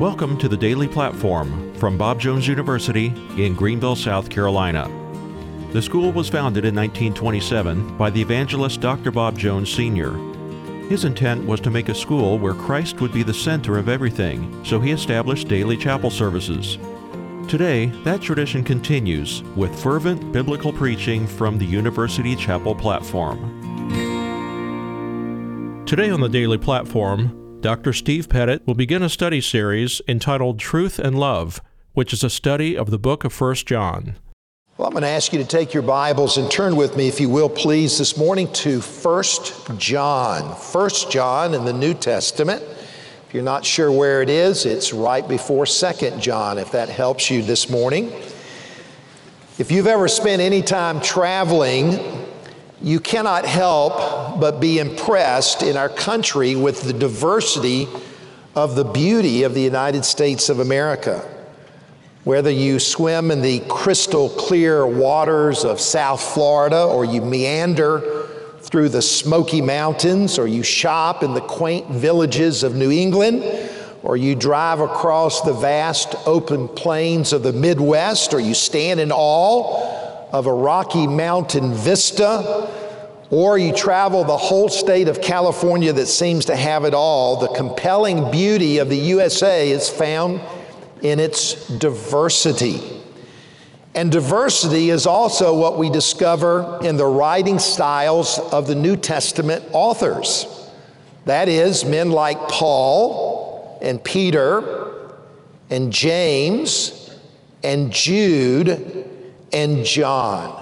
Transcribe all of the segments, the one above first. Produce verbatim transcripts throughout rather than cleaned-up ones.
Welcome to the Daily Platform from Bob Jones University in Greenville, South Carolina. The school was founded in nineteen twenty-seven by the evangelist Doctor Bob Jones Senior His intent was to make a school where Christ would be the center of everything, so he established daily chapel services. Today, that tradition continues with fervent biblical preaching from the University Chapel platform. Today on the Daily Platform, Doctor Steve Pettit will begin a study series entitled Truth and Love, which is a study of the book of First John. Well, I'm going to ask you to take your Bibles and turn with me, if you will, please, this morning to First John. First John in the New Testament. If you're not sure where it is, it's right before Second John, if that helps you this morning. If you've ever spent any time traveling, you cannot help but be impressed in our country with the diversity of the beauty of the United States of America. Whether you swim in the crystal clear waters of South Florida, or you meander through the Smoky Mountains, or you shop in the quaint villages of New England, or you drive across the vast open plains of the Midwest, or you stand in awe of a Rocky Mountain vista, or you travel the whole state of California that seems to have it all, the compelling beauty of the U S A is found in its diversity. And diversity is also what we discover in the writing styles of the New Testament authors. That is, men like Paul and Peter and James and Jude and John.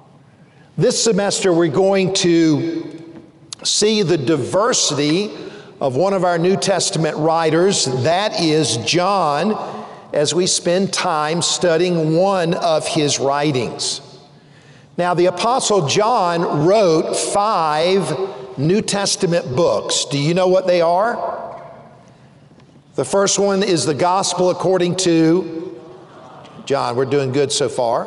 This semester we're going to see the diversity of one of our New Testament writers, that is John, as we spend time studying one of his writings. Now, the Apostle John wrote five New Testament books. Do you know what they are? The first one is the Gospel according to John. We're doing good so far.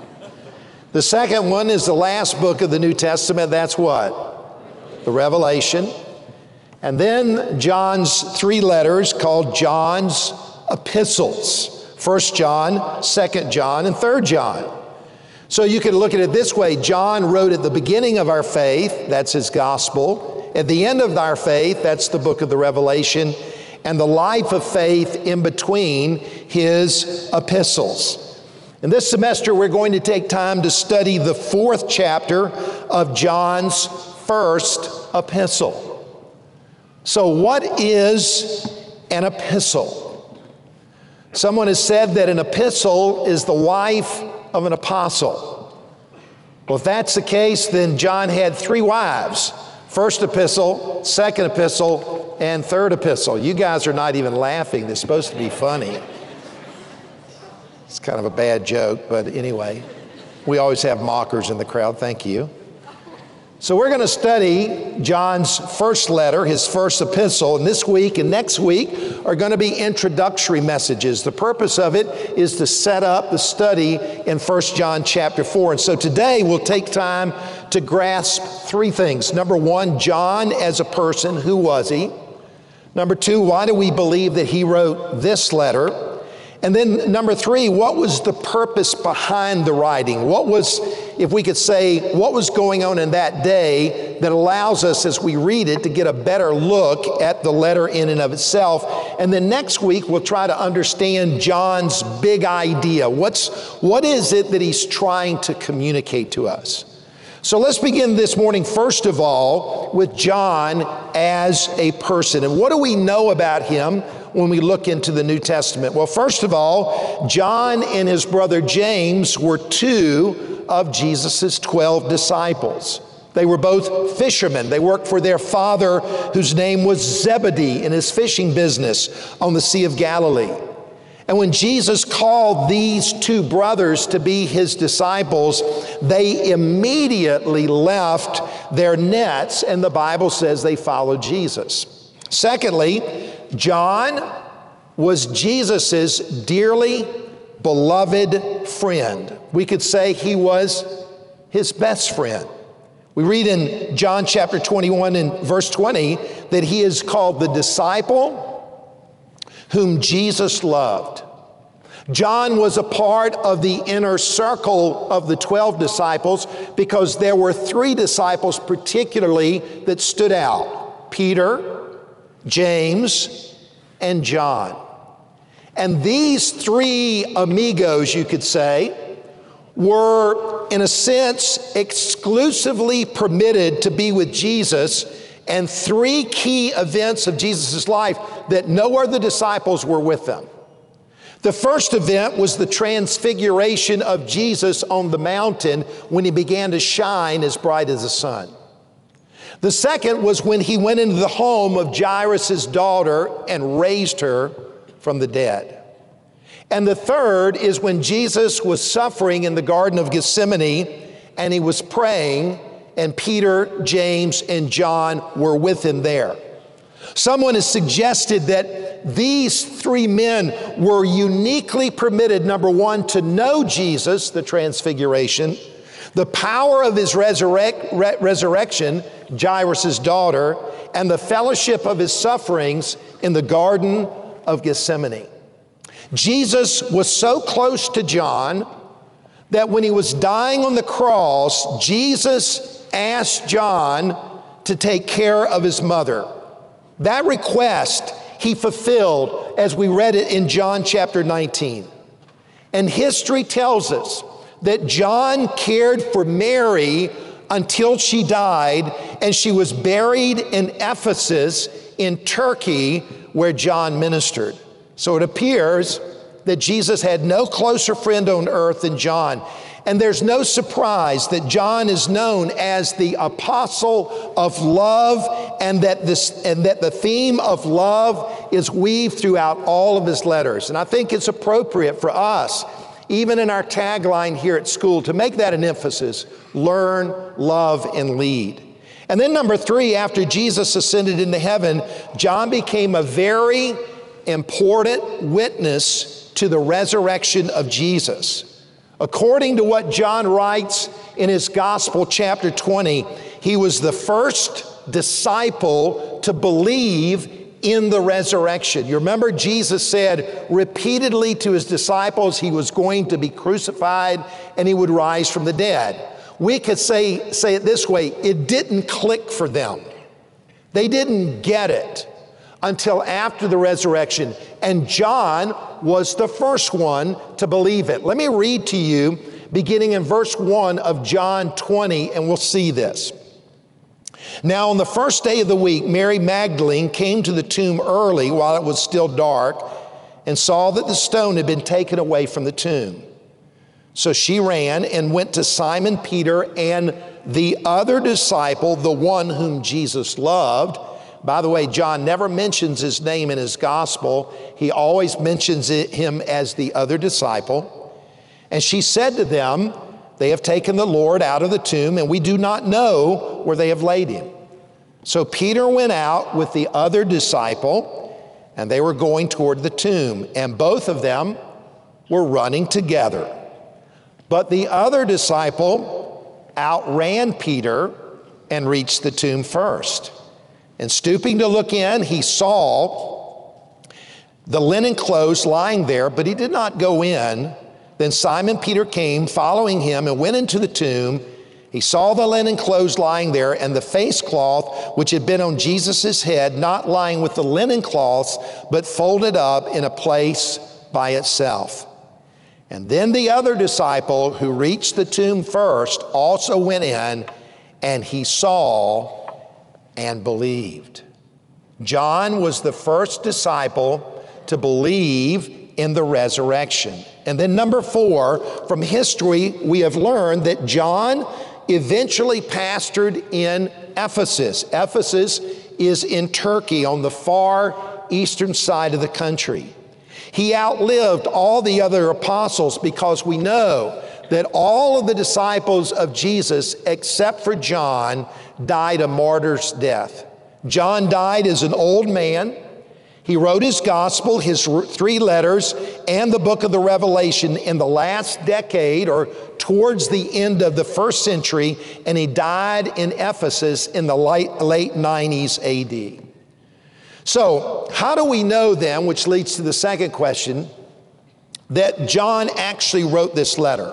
The second one is the last book of the New Testament. That's what? The Revelation. And then John's three letters called John's epistles. First John, Second John, and Third John. So you can look at it this way. John wrote at the beginning of our faith, that's his gospel. At the end of our faith, that's the book of the Revelation. And the life of faith in between his epistles. And this semester, we're going to take time to study the fourth chapter of John's first epistle. So what is an epistle? Someone has said that an epistle is the wife of an apostle. Well, if that's the case, then John had three wives. First epistle, second epistle, and third epistle. You guys are not even laughing. They're supposed to be funny. It's kind of a bad joke, but anyway, we always have mockers in the crowd. Thank you. So we're going to study John's first letter, his first epistle, and this week and next week are going to be introductory messages. The purpose of it is to set up the study in First John chapter four. And so today we'll take time to grasp three things. Number one, John as a person, who was he? Number two, why do we believe that he wrote this letter? And then number three, what was the purpose behind the writing? What was, if we could say, what was going on in that day that allows us, as we read it, to get a better look at the letter in and of itself? And then next week, we'll try to understand John's big idea. What's, what is it that he's trying to communicate to us? So let's begin this morning, first of all, with John as a person. And what do we know about him when we look into the New Testament? Well, first of all, John and his brother James were two of Jesus' twelve disciples. They were both fishermen. They worked for their father, whose name was Zebedee, in his fishing business on the Sea of Galilee. And when Jesus called these two brothers to be his disciples, they immediately left their nets, and the Bible says they followed Jesus. Secondly, John was Jesus's dearly beloved friend. We could say he was his best friend. We read in John chapter twenty-one and verse twenty that he is called the disciple whom Jesus loved. John was a part of the inner circle of the twelve disciples because there were three disciples particularly that stood out: Peter, James, and John. And these three amigos, you could say, were, in a sense, exclusively permitted to be with Jesus, and three key events of Jesus' life that no other disciples were with them. The first event was the transfiguration of Jesus on the mountain when he began to shine as bright as the sun. The second was when he went into the home of Jairus' daughter and raised her from the dead. And the third is when Jesus was suffering in the Garden of Gethsemane and he was praying, and Peter, James, and John were with him there. Someone has suggested that these three men were uniquely permitted, number one, to know Jesus, the transfiguration, the power of his resurrect, re- resurrection, Jairus' daughter, and the fellowship of his sufferings in the Garden of Gethsemane. Jesus was so close to John that when he was dying on the cross, Jesus asked John to take care of his mother. That request he fulfilled as we read it in John chapter nineteen. And history tells us that John cared for Mary until she died, and she was buried in Ephesus in Turkey, where John ministered. So it appears that Jesus had no closer friend on earth than John. And there's no surprise that John is known as the apostle of love, and that this and that the theme of love is weaved throughout all of his letters. And I think it's appropriate for us, even in our tagline here at school, to make that an emphasis: learn, love, and lead. And then number three, after Jesus ascended into heaven, John became a very important witness to the resurrection of Jesus. According to what John writes in his Gospel, chapter twenty, he was the first disciple to believe in the resurrection. You remember Jesus said repeatedly to his disciples he was going to be crucified and he would rise from the dead. We could say, say it this way: it didn't click for them. They didn't get it until after the resurrection. And John was the first one to believe it. Let me read to you beginning in verse one of John twenty, and we'll see this. Now on the first day of the week, Mary Magdalene came to the tomb early while it was still dark and saw that the stone had been taken away from the tomb. So she ran and went to Simon Peter and the other disciple, the one whom Jesus loved. By the way, John never mentions his name in his gospel. He always mentions it, him as the other disciple. And she said to them, "They have taken the Lord out of the tomb, and we do not know where they have laid him." So Peter went out with the other disciple, and they were going toward the tomb, and both of them were running together. But the other disciple outran Peter and reached the tomb first. And stooping to look in, he saw the linen clothes lying there, but he did not go in. Then Simon Peter came, following him, and went into the tomb. He saw the linen clothes lying there, and the face cloth which had been on Jesus' head, not lying with the linen cloths, but folded up in a place by itself. And then the other disciple, who reached the tomb first, also went in, and he saw and believed. John was the first disciple to believe in the resurrection. And then number four, from history, we have learned that John eventually pastored in Ephesus. Ephesus is in Turkey on the far eastern side of the country. He outlived all the other apostles because we know that all of the disciples of Jesus, except for John, died a martyr's death. John died as an old man. He wrote his gospel, his three letters, and the book of the Revelation in the last decade or towards the end of the first century, and he died in Ephesus in the late, late nineties A D. So, how do we know then, which leads to the second question, that John actually wrote this letter?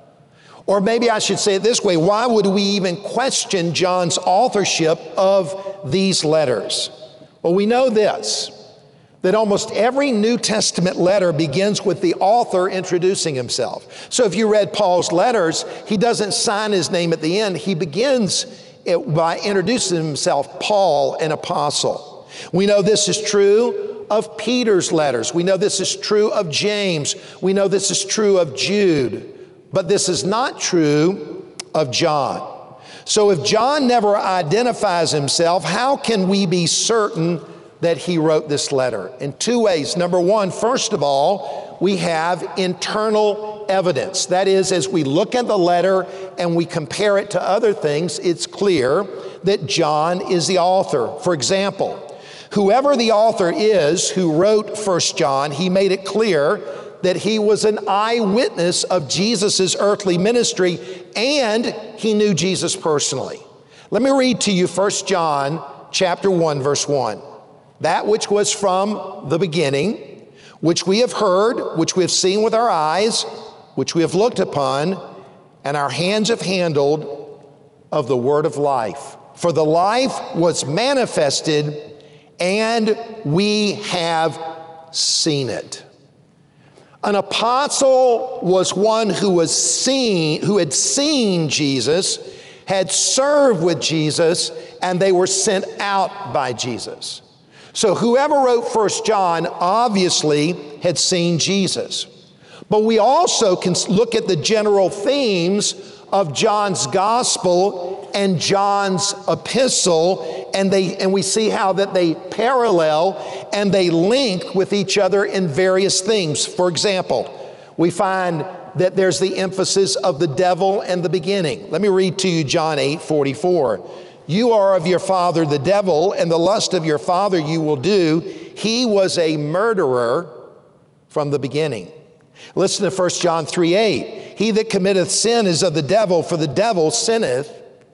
Or maybe I should say it this way, why would we even question John's authorship of these letters? Well, we know this, that almost every New Testament letter begins with the author introducing himself. So if you read Paul's letters, he doesn't sign his name at the end. He begins it by introducing himself, Paul, an apostle. We know this is true of Peter's letters. We know this is true of James. We know this is true of Jude. But this is not true of John. So if John never identifies himself, how can we be certain that he wrote this letter? In two ways. Number one, first of all, we have internal evidence. That is, as we look at the letter and we compare it to other things, it's clear that John is the author. For example, whoever the author is who wrote First John, he made it clear that he was an eyewitness of Jesus' earthly ministry, and he knew Jesus personally. Let me read to you First John chapter one, verse one. That which was from the beginning, which we have heard, which we have seen with our eyes, which we have looked upon, and our hands have handled of the word of life. For the life was manifested, and we have seen it. An apostle was one who was seen, who had seen Jesus, had served with Jesus, and they were sent out by Jesus. So whoever wrote First John obviously had seen Jesus. But we also can look at the general themes of John's gospel and John's epistle, and they and we see how that they parallel and they link with each other in various things. For example, we find that there's the emphasis of the devil and the beginning. Let me read to you John eight forty-four. You are of your father the devil, and the lust of your father you will do. He was a murderer from the beginning. Listen to First John three eight. He that committeth sin is of the devil, for the devil sinneth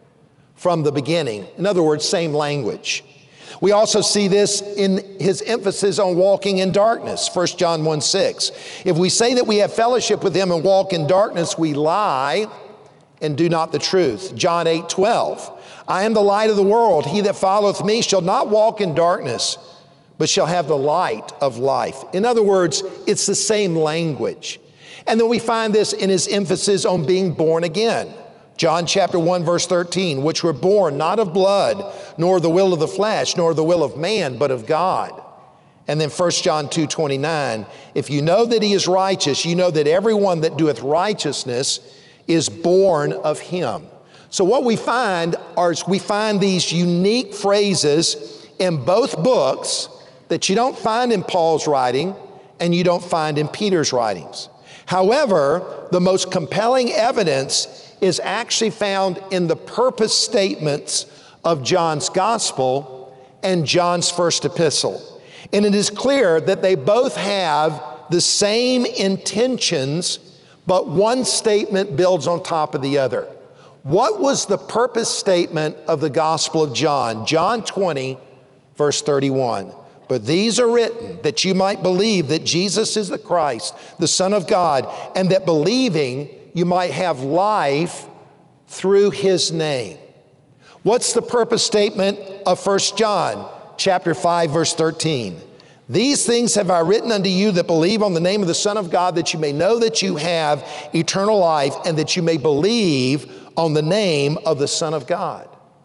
from the beginning. In other words, same language. We also see this in his emphasis on walking in darkness. First John one six. If we say that we have fellowship with him and walk in darkness, we lie and do not the truth. John eight twelve. I am the light of the world. He that followeth me shall not walk in darkness, but shall have the light of life. In other words, it's the same language. And then we find this in his emphasis on being born again. John chapter one, verse thirteen, which were born not of blood, nor the will of the flesh, nor the will of man, but of God. And then First John two twenty-nine, if you know that he is righteous, you know that everyone that doeth righteousness is born of him. So what we find are we find these unique phrases in both books that you don't find in Paul's writing and you don't find in Peter's writings. However, the most compelling evidence is actually found in the purpose statements of John's gospel and John's first epistle. And it is clear that they both have the same intentions, but one statement builds on top of the other. What was the purpose statement of the Gospel of John? John twenty, verse thirty-one. But these are written that you might believe that Jesus is the Christ, the Son of God, and that believing you might have life through his name. What's the purpose statement of First John chapter five, verse thirteen? These things have I written unto you that believe on the name of the Son of God, that you may know that you have eternal life, and that you may believe on the name of the Son of God.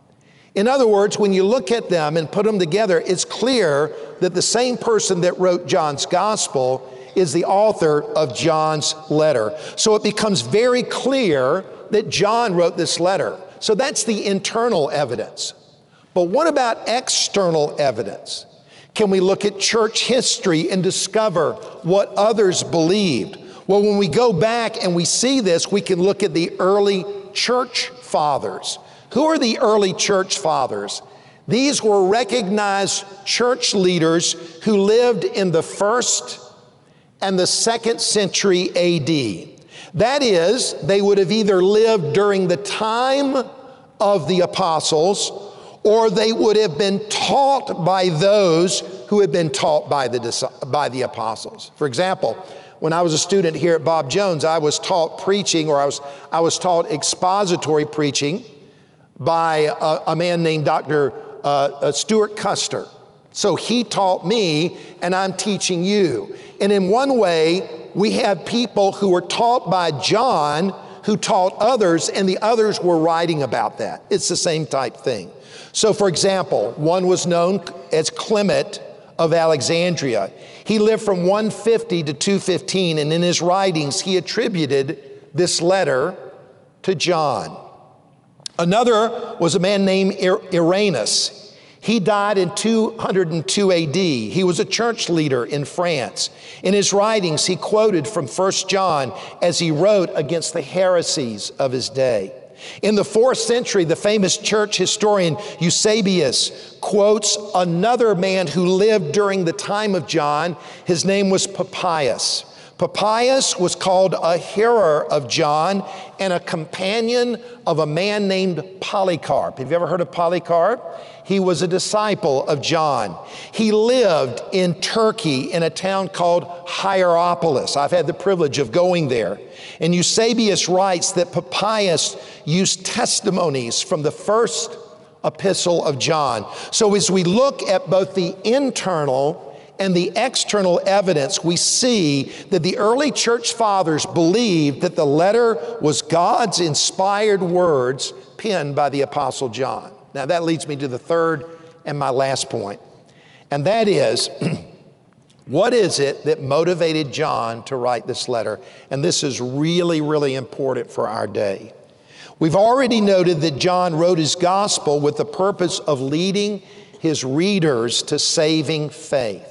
In other words, when you look at them and put them together, it's clear that the same person that wrote John's gospel is the author of John's letter. So it becomes very clear that John wrote this letter. So that's the internal evidence. But what about external evidence? Can we look at church history and discover what others believed? Well, when we go back and we see this, we can look at the early church fathers. Who are the early church fathers? These were recognized church leaders who lived in the first and the second century A D. That is, they would have either lived during the time of the apostles, or they would have been taught by those who had been taught by the, by the apostles. For example, when I was a student here at Bob Jones, I was taught preaching, or I was, I was taught expository preaching by a, a man named Doctor Uh, Stuart Custer. So he taught me, and I'm teaching you. And in one way, we have people who were taught by John who taught others, and the others were writing about that. It's the same type thing. So for example, one was known as Clement of Alexandria. He lived from one fifty to two fifteen, and in his writings, he attributed this letter to John. Another was a man named Irenaeus. He died in two hundred two A D. He was a church leader in France. In his writings, he quoted from First John as he wrote against the heresies of his day. In the fourth century, the famous church historian Eusebius quotes another man who lived during the time of John. His name was Papias. Papias was called a hearer of John and a companion of a man named Polycarp. Have you ever heard of Polycarp? He was a disciple of John. He lived in Turkey in a town called Hierapolis. I've had the privilege of going there. And Eusebius writes that Papias used testimonies from the first epistle of John. So as we look at both the internal and the external evidence, we see that the early church fathers believed that the letter was God's inspired words penned by the Apostle John. Now that leads me to the third and my last point, and that is, what is it that motivated John to write this letter? And this is really, really important for our day. We've already noted that John wrote his gospel with the purpose of leading his readers to saving faith.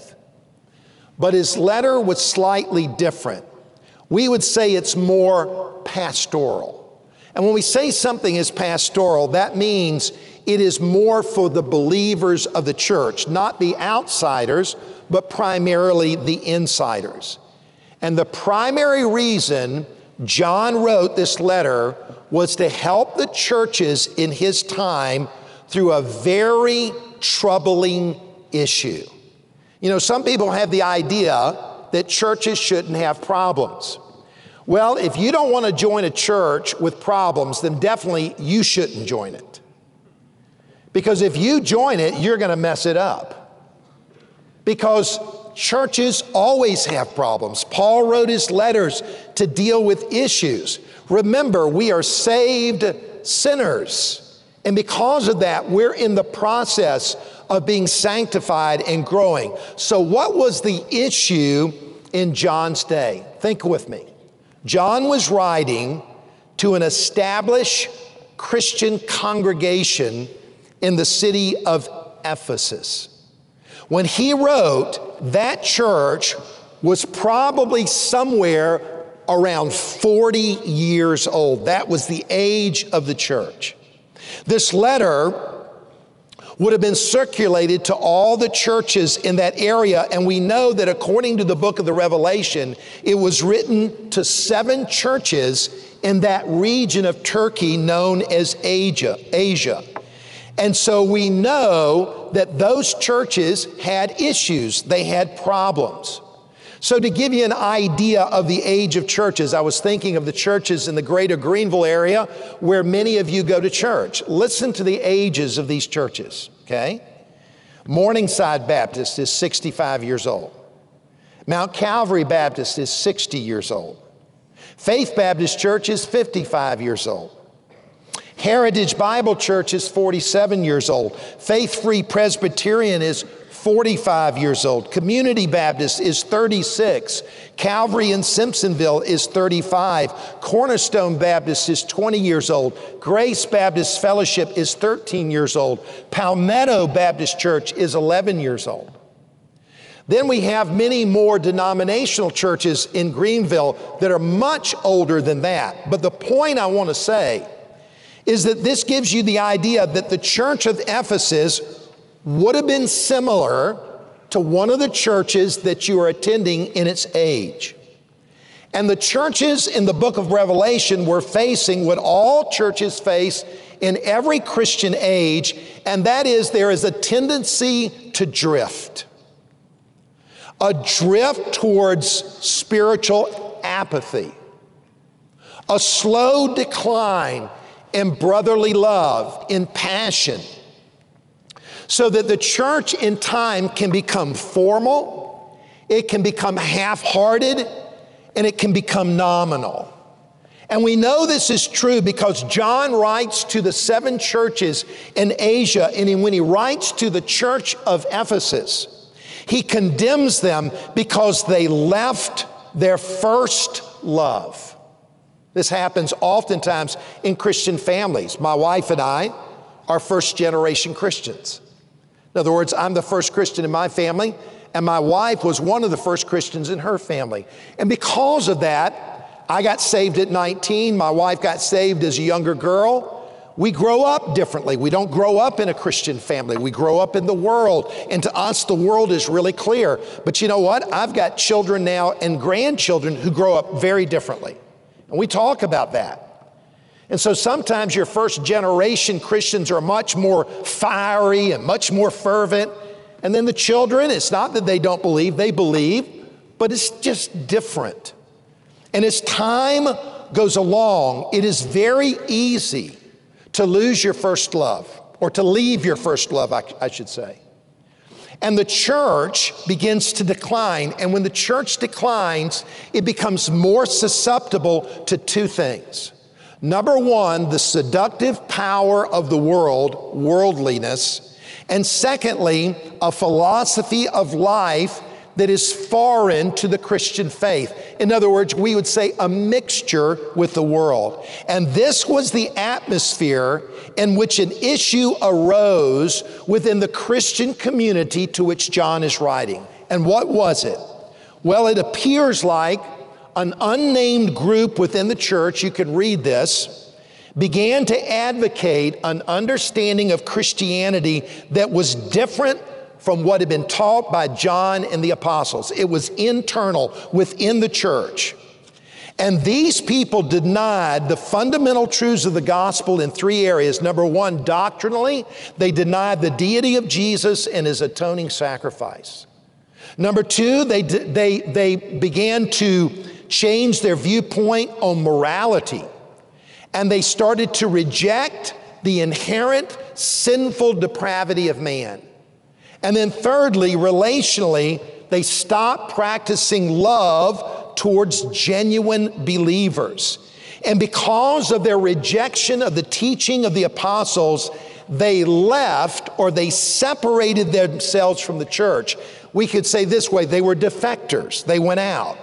But his letter was slightly different. We would say it's more pastoral. And when we say something is pastoral, that means it is more for the believers of the church, not the outsiders, but primarily the insiders. And the primary reason John wrote this letter was to help the churches in his time through a very troubling issue. You know, some people have the idea that churches shouldn't have problems. Well, if you don't want to join a church with problems, then definitely you shouldn't join it. Because if you join it, you're going to mess it up. Because churches always have problems. Paul wrote his letters to deal with issues. Remember, we are saved sinners. And because of that, we're in the process of being sanctified and growing. So what was the issue in John's day? Think with me. John was writing to an established Christian congregation in the city of Ephesus. When he wrote, that church was probably somewhere around forty years old. That was the age of the church. This letter would have been circulated to all the churches in that area, and we know that according to the book of the Revelation, it was written to seven churches in that region of Turkey known as Asia. Asia. And so we know that those churches had issues, they had problems. So to give you an idea of the age of churches, I was thinking of the churches in the greater Greenville area where many of you go to church. Listen to the ages of these churches, okay? Morningside Baptist is sixty-five years old. Mount Calvary Baptist is sixty years old. Faith Baptist Church is fifty-five years old. Heritage Bible Church is forty-seven years old. Faith Free Presbyterian is forty-five years old. Community Baptist is thirty-six. Calvary in Simpsonville is thirty-five. Cornerstone Baptist is twenty years old. Grace Baptist Fellowship is thirteen years old. Palmetto Baptist Church is eleven years old. Then we have many more denominational churches in Greenville that are much older than that. But the point I want to say is that this gives you the idea that the church of Ephesus would have been similar to one of the churches that you are attending in its age. And the churches in the book of Revelation were facing what all churches face in every Christian age, and that is there is a tendency to drift. a drift towards spiritual apathy, a slow decline in brotherly love, in passion, so that the church in time can become formal, it can become half-hearted, and it can become nominal. And we know this is true because John writes to the seven churches in Asia, and when he writes to the church of Ephesus, he condemns them because they left their first love. This happens oftentimes in Christian families. My wife and I are first generation Christians. In other words, I'm the first Christian in my family, and my wife was one of the first Christians in her family. And because of that, I got saved at nineteen. My wife got saved as a younger girl. We grow up differently. We don't grow up in a Christian family. We grow up in the world. And to us, the world is really clear. But you know what? I've got children now and grandchildren who grow up very differently. And we talk about that. And so sometimes your first generation Christians are much more fiery and much more fervent. And then the children, it's not that they don't believe, they believe, but it's just different. And as time goes along, it is very easy to lose your first love, or to leave your first love, I, I should say. And the church begins to decline. And when the church declines, it becomes more susceptible to two things. Number one, the seductive power of the world, worldliness. And secondly, a philosophy of life that is foreign to the Christian faith. In other words, we would say a mixture with the world. And this was the atmosphere in which an issue arose within the Christian community to which John is writing. And what was it? Well, it appears like an unnamed group within the church, you can read this, began to advocate an understanding of Christianity that was different from what had been taught by John and the apostles. It was internal within the church. And these people denied the fundamental truths of the gospel in three areas. Number one, doctrinally, they denied the deity of Jesus and his atoning sacrifice. Number two, they, they, they began to change their viewpoint on morality. And they started to reject the inherent sinful depravity of man. And then thirdly, relationally, they stopped practicing love towards genuine believers. And because of their rejection of the teaching of the apostles, they left, or they separated themselves from the church. We could say this way, they were defectors. They went out.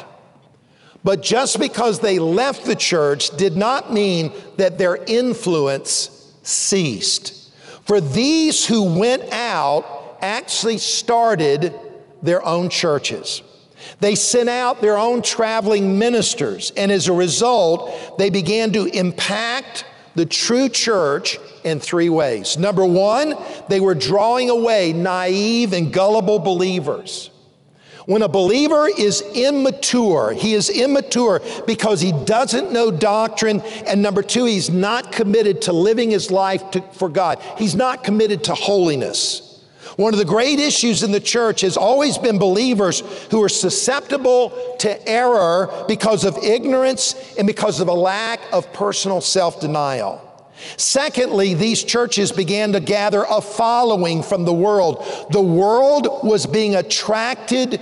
But just because they left the church did not mean that their influence ceased. For these who went out actually started their own churches. They sent out their own traveling ministers, and as a result, they began to impact the true church in three ways. Number one, they were drawing away naive and gullible believers. When a believer is immature, he is immature because he doesn't know doctrine, and number two, he's not committed to living his life to, for God. He's not committed to holiness. One of the great issues in the church has always been believers who are susceptible to error because of ignorance and because of a lack of personal self-denial. Secondly, these churches began to gather a following from the world. The world was being attracted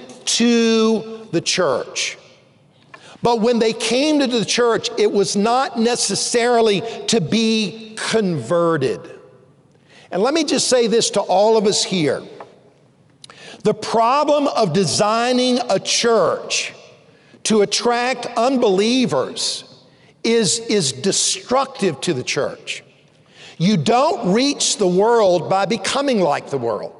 to the church. But when they came to the church, it was not necessarily to be converted. And let me just say this to all of us here. The problem of designing a church to attract unbelievers is, is destructive to the church. You don't reach the world by becoming like the world.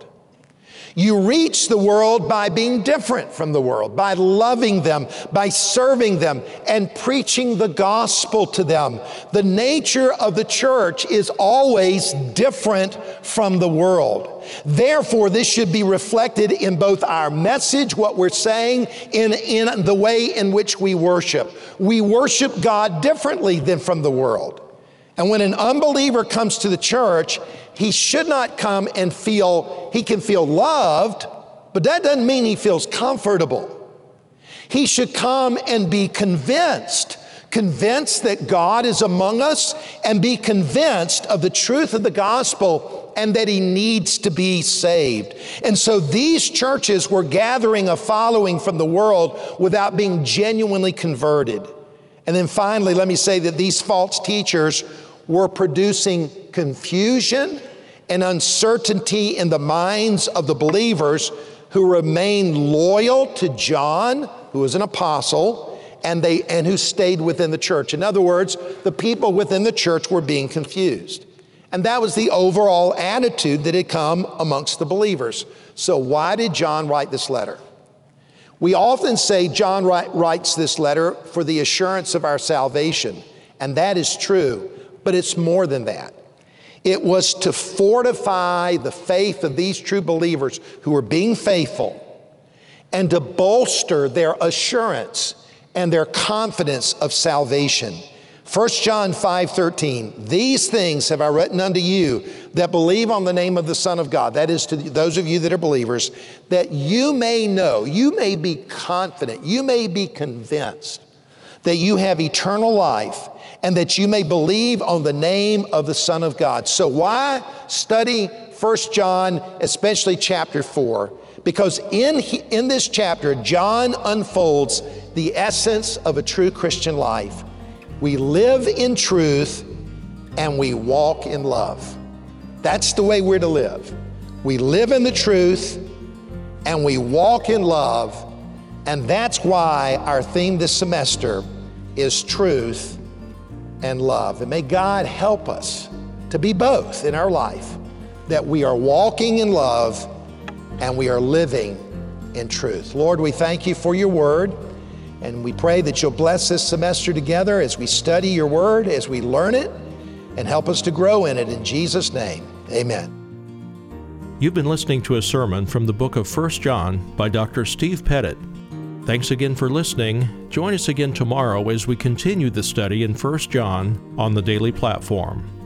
You reach the world by being different from the world, by loving them, by serving them, and preaching the gospel to them. The nature of the church is always different from the world. Therefore, this should be reflected in both our message, what we're saying, in, in the way in which we worship. We worship God differently than from the world. And when an unbeliever comes to the church, he should not come and feel, he can feel loved, But that doesn't mean he feels comfortable. He should come and be convinced, convinced that God is among us, and be convinced of the truth of the gospel and that he needs to be saved. And so these churches were gathering a following from the world without being genuinely converted. And then finally, let me say that these false teachers were producing confusion and uncertainty in the minds of the believers who remained loyal to John, who was an apostle, and they and who stayed within the church. In other words, the people within the church were being confused. And that was the overall attitude that had come amongst the believers. So why did John write this letter? We often say John writes this letter for the assurance of our salvation, and that is true, but it's more than that. It was to fortify the faith of these true believers who were being faithful and to bolster their assurance and their confidence of salvation. First John five thirteen, these things have I written unto you that believe on the name of the Son of God. That is to those of you that are believers, that you may know, you may be confident, you may be convinced that you have eternal life and that you may believe on the name of the Son of God. So why study First John, especially chapter four? Because in, in this chapter, John unfolds the essence of a true Christian life. We live in truth and we walk in love. That's the way we're to live. We live in the truth and we walk in love, and that's why our theme this semester is truth and love. And may God help us to be both in our life, that we are walking in love and we are living in truth. Lord, we thank you for your word, and we pray that you'll bless this semester together as we study your word, as we learn it, and help us to grow in it. In Jesus' name, amen. You've been listening to a sermon from the book of First John by Doctor Steve Pettit. Thanks again for listening. Join us again tomorrow as we continue the study in First John on the Daily Platform.